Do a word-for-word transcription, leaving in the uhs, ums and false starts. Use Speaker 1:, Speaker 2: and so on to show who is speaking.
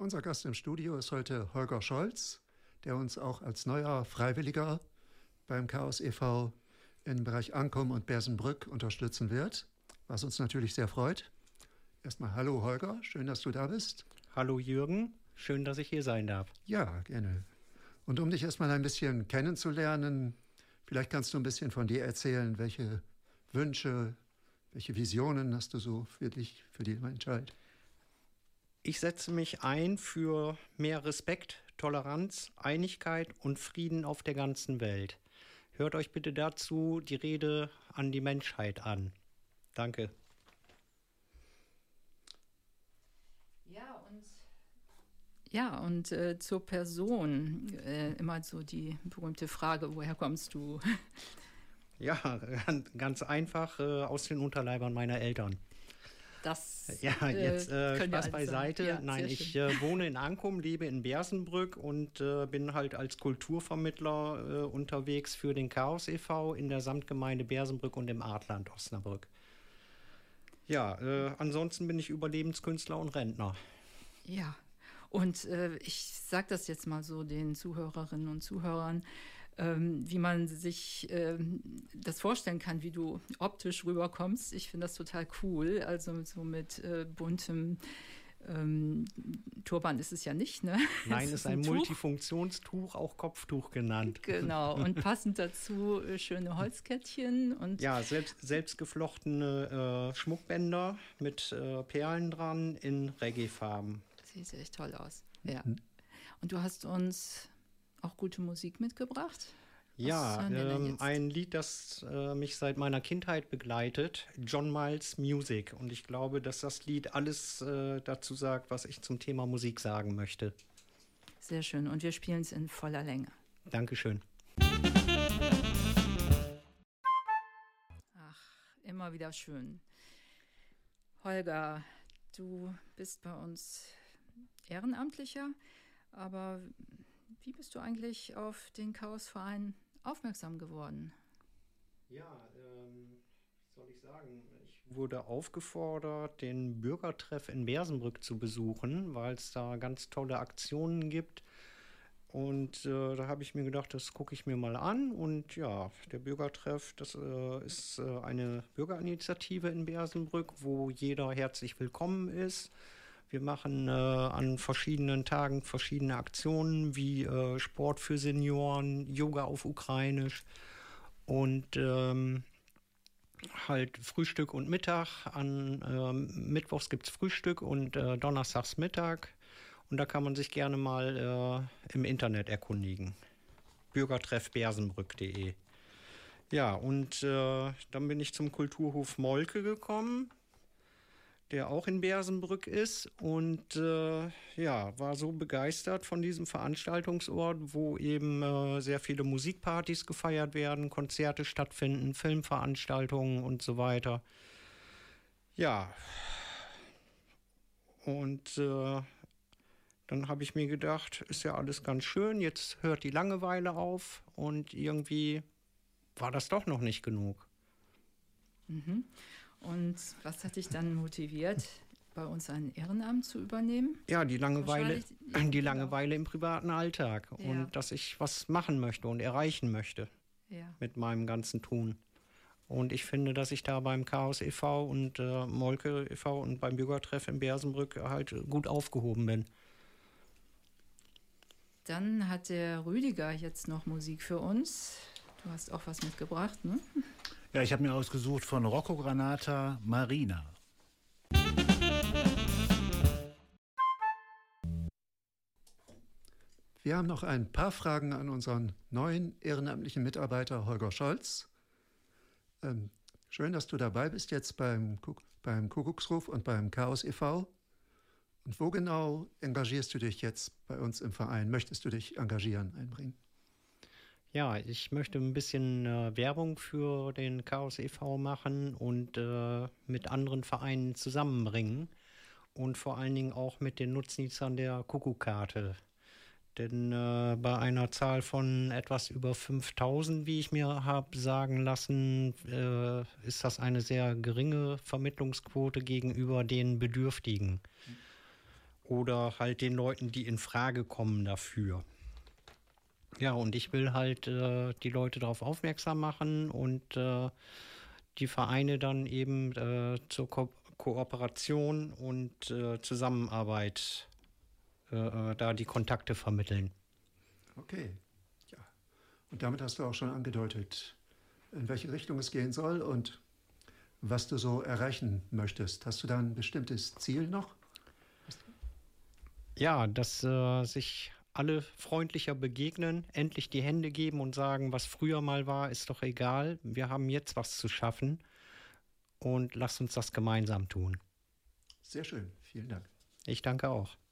Speaker 1: unser Gast im Studio ist heute Holger Scholz, der uns auch als neuer Freiwilliger beim Chaos e V im Bereich Ankum und Bersenbrück unterstützen wird, was uns natürlich sehr freut. Erstmal hallo Holger, schön, dass du da bist.
Speaker 2: Hallo Jürgen, schön, dass ich hier sein darf.
Speaker 1: Ja, gerne. Und um dich erstmal ein bisschen kennenzulernen, vielleicht kannst du ein bisschen von dir erzählen, welche Wünsche, welche Visionen hast du so für dich, für die Menschheit?
Speaker 2: Ich setze mich ein für mehr Respekt, Toleranz, Einigkeit und Frieden auf der ganzen Welt. Hört euch bitte dazu die Rede an die Menschheit an. Danke.
Speaker 3: Ja, und, ja, und äh, zur Person äh, immer so die berühmte Frage, woher kommst du?
Speaker 2: Ja, ganz einfach äh, aus den Unterleibern meiner Eltern.
Speaker 3: Das
Speaker 2: ja, jetzt äh, Spaß beiseite.
Speaker 3: Ja,
Speaker 2: Nein, ich äh, wohne in Ankum, lebe in Bersenbrück und äh, bin halt als Kulturvermittler äh, unterwegs für den Chaos e V in der Samtgemeinde Bersenbrück und im Artland Osnabrück. Ja, äh, ansonsten bin ich Überlebenskünstler und Rentner.
Speaker 3: Ja, und äh, ich sage das jetzt mal so den Zuhörerinnen und Zuhörern, ähm, wie man sich ähm, das vorstellen kann, wie du optisch rüberkommst. Ich finde das total cool, also so mit äh, buntem ähm, Turban ist es ja nicht, ne?
Speaker 2: Nein, es ist ein, ein Multifunktionstuch, auch Kopftuch genannt.
Speaker 3: Genau, und passend dazu äh, schöne Holzkettchen. Und
Speaker 2: ja, selbst, selbstgeflochtene äh, Schmuckbänder mit äh, Perlen dran in Reggae-Farben.
Speaker 3: Sieht echt toll aus, ja. Mhm. Und du hast uns auch gute Musik mitgebracht?
Speaker 2: Ja, ähm, ein Lied, das äh, mich seit meiner Kindheit begleitet, John Miles Music. Und ich glaube, dass das Lied alles äh, dazu sagt, was ich zum Thema Musik sagen möchte.
Speaker 3: Sehr schön. Und wir spielen es in voller Länge.
Speaker 2: Dankeschön.
Speaker 3: Ach, immer wieder schön. Holger, du bist bei uns Ehrenamtlicher, aber wie bist du eigentlich auf den Chaosverein aufmerksam geworden?
Speaker 2: Ja, ähm, was soll ich sagen? Ich wurde aufgefordert, den Bürgertreff in Bersenbrück zu besuchen, weil es da ganz tolle Aktionen gibt. Und äh, da habe ich mir gedacht, das gucke ich mir mal an. Und ja, der Bürgertreff, das äh, ist äh, eine Bürgerinitiative in Bersenbrück, wo jeder herzlich willkommen ist. Wir machen äh, an verschiedenen Tagen verschiedene Aktionen wie äh, Sport für Senioren, Yoga auf Ukrainisch und ähm, halt Frühstück und Mittag. An äh, Mittwochs gibt es Frühstück und äh, Donnerstags Mittag. Und da kann man sich gerne mal äh, im Internet erkundigen. bürgertreff bersenbrück punkt de. Ja, und äh, dann bin ich zum Kulturhof Molke gekommen, der auch in Bersenbrück ist, und äh, ja, war so begeistert von diesem Veranstaltungsort, wo eben äh, sehr viele Musikpartys gefeiert werden, Konzerte stattfinden, Filmveranstaltungen und so weiter. Ja, und äh, dann habe ich mir gedacht, ist ja alles ganz schön, jetzt hört die Langeweile auf, und irgendwie war das doch noch nicht genug.
Speaker 3: Mhm. Und was hat dich dann motiviert, bei uns ein Ehrenamt zu übernehmen?
Speaker 2: Ja, die Langeweile, die Langeweile im privaten Alltag. Ja. Und dass ich was machen möchte und erreichen möchte, ja, mit meinem ganzen Tun. Und ich finde, dass ich da beim Chaos e V und äh, Molke e V und beim Bürgertreff in Bersenbrück halt gut aufgehoben bin.
Speaker 3: Dann hat der Rüdiger jetzt noch Musik für uns. Du hast auch was mitgebracht, ne?
Speaker 4: Ja, ich habe mir ausgesucht von Rocco Granata, Marina.
Speaker 1: Wir haben noch ein paar Fragen an unseren neuen ehrenamtlichen Mitarbeiter Holger Scholz. Ähm, schön, dass du dabei bist jetzt beim, beim Kuckucksruf und beim Chaos e V. Und wo genau engagierst du dich jetzt bei uns im Verein? Möchtest du dich engagieren, einbringen?
Speaker 2: Ja, ich möchte ein bisschen äh, Werbung für den Chaos e V machen und äh, mit anderen Vereinen zusammenbringen und vor allen Dingen auch mit den Nutznießern der Kuckuckkarte. Denn äh, bei einer Zahl von etwas über fünftausend, wie ich mir habe sagen lassen, äh, ist das eine sehr geringe Vermittlungsquote gegenüber den Bedürftigen. oder halt den Leuten, die in Frage kommen dafür. Ja, und ich will halt äh, die Leute darauf aufmerksam machen und äh, die Vereine dann eben äh, zur Ko- Kooperation und äh, Zusammenarbeit äh, da die Kontakte vermitteln.
Speaker 1: Okay, ja. Und damit hast du auch schon angedeutet, in welche Richtung es gehen soll und was du so erreichen möchtest. Hast du da ein bestimmtes Ziel noch?
Speaker 2: Ja, dass äh, sich alle freundlicher begegnen, endlich die Hände geben und sagen, was früher mal war, ist doch egal. Wir haben jetzt was zu schaffen und lasst uns das gemeinsam tun.
Speaker 1: Sehr schön, vielen Dank.
Speaker 2: Ich danke auch.